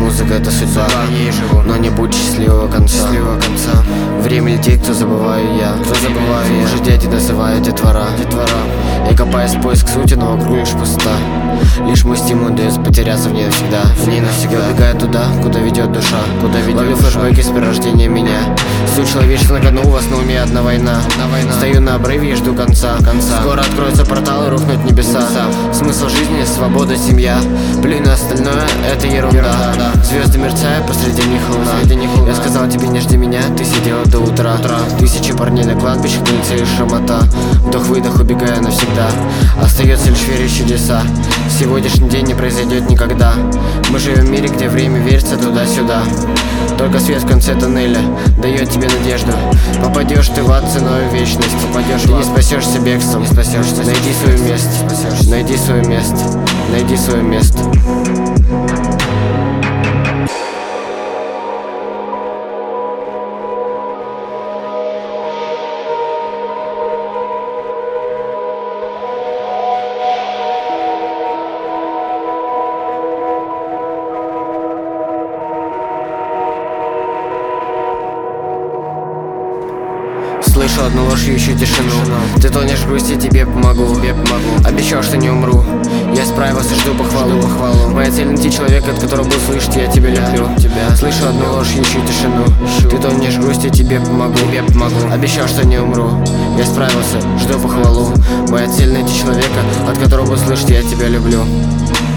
музыка — это судьба, ей живу, но не будь счастливого конца. Время летит, кто забываю я, уже дети называют детвора. И копаясь в поиск сути, но вокруг лишь пустота. Лишь мой стимул дается потеряться в ней навсегда. Я убегаю туда, куда ведет душа, ловлю флешбеки с перерождения меня. Суть человечества на кону, у вас на уме одна война. Стою на обрыве и жду конца. Скоро откроются порталы, рухнут небеса. Смысл жизни — свобода, семья. Плюй на остальное, это ерунда. Звезды мерцают, посреди них луна. Я сказал тебе, не жди меня, ты сидела до утра. Тысячи парней на кладбище, ты не целишь шамота. Вдох-выдох, убегая навсегда. Остается лишь верить в чудеса. Сегодняшний день не произойдет никогда. Мы живем в мире, где время вертится туда-сюда. Только свет в конце тоннеля дает тебе надежду. Попадешь ты в ад ценой вечность. Ты не спасешься бегством. Найди свое место. Найди свое место. Найди свое место. Слышу одну ложь, ищу тишину. Ты тонешь в грусти, тебе помогу. Обещал, что не умру. Я справился, жду похвалу. Моя цель — найти человека, от которого буду слышать: я тебя люблю. Слышу одну ложь, ищу тишину. Ты тонешь в грусти, тебе помогу. Обещал, что не умру. Я справился, жду похвалу. Моя цель — найти человека, от которого буду слышать: я тебя люблю.